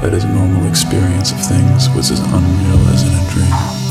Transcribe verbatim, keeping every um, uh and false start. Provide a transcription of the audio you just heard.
that his normal experience of things was as unreal as in a dream.